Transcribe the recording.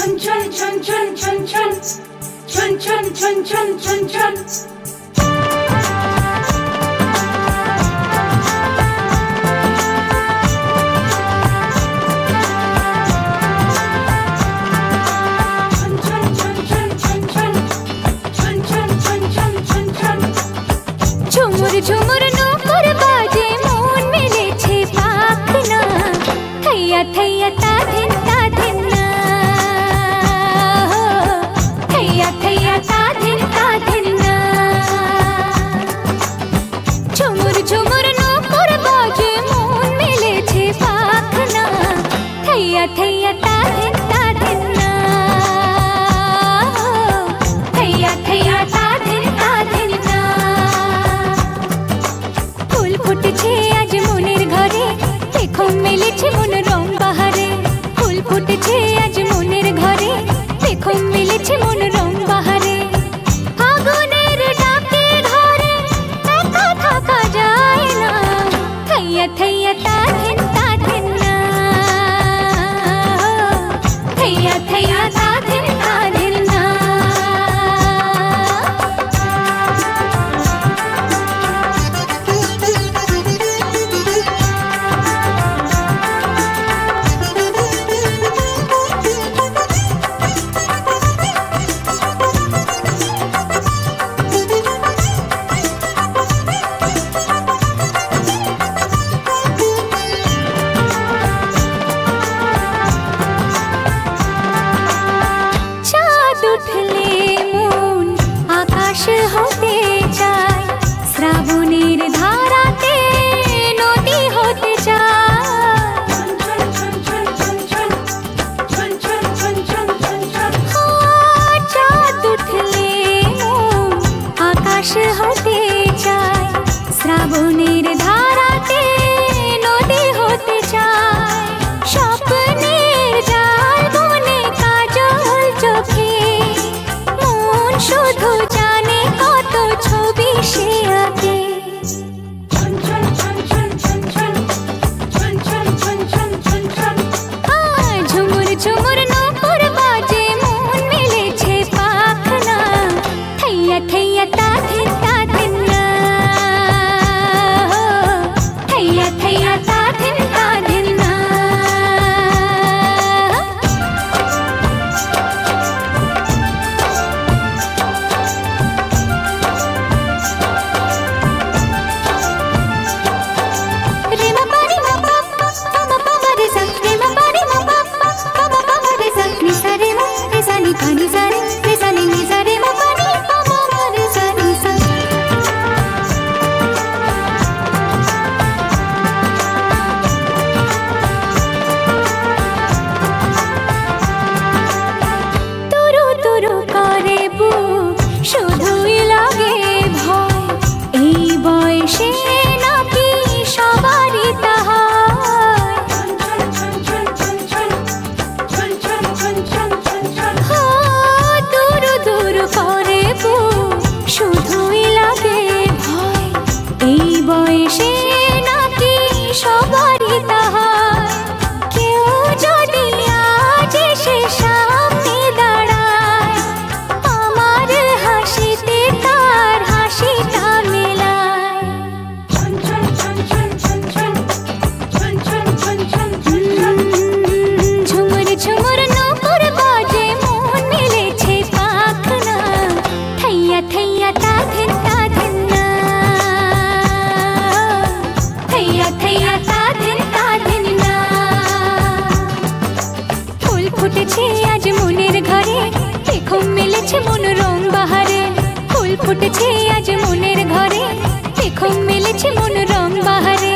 ঝুমুর ঝুমুর নূপুর বাজে মন মেলেছে পাখনা থৈয়া থৈয়া তা ধিন না থৈয়া থৈয়া তা ধিন না ঝুমুর ঝুমুর নূপুর বাজে মন মেলেছে পাখনা থৈয়া থৈয়া তা ধিন না থৈয়া থৈয়া তা ধিন না ফুল ফুটেছে আজ মনের ঘরে দেখো মেলেছে মন রং বাহারে ফুল ফুটেছে আজ মনের ঘরে দেখো মেলেছে মন রং বাহারে ফাগুনের ডাকে ঘরে একা থাকা যায় না থৈয়া থৈয়া তা ধিন না থৈয়া থৈয়া তা ধিন না উঠলে মন আকাশ হতে চায় শ্রাবণের ধারাতে নদী হতে চায় চাঁদ উঠলে মন আকাশ হতে চায় শ্রাবণের ধারাতে নদী হতে চায় স্বপ্নের জাল বনে কাজল চোখে শুধু জানে কত ছবি সে আঁকে ঝুমুর ঝুমুর নূপুর বাজে মন মেলেছে পাখনা থৈয়া থৈয়া তা ধিন না থৈয়া থৈয়া তা ধিন না শুধুই লাগে ভয় এই বয়সে নাকি সবারই তাহা দূর দূর করে শুধুই লাগে ভয় এই বয়সে নাকি সবারই তাহা কেউ যদি আজ এসে সামনে দাঁড়ায় আমার হাসিতে তার হাসিটা মেলায় ঝুমুর ঝুমুর নূপুর বাজে মন মেলেছে পাখনা থৈয়া থৈয়া তা ধিন না থৈয়া থৈয়া তা ধিন না ফুল ফুটেছে আজ মনের ঘরে দেখো মেলেছে মন রং বাহারে ফুল ফুটেছে আজ মনের ঘরে দেখো মেলেছে মন রং বাহারে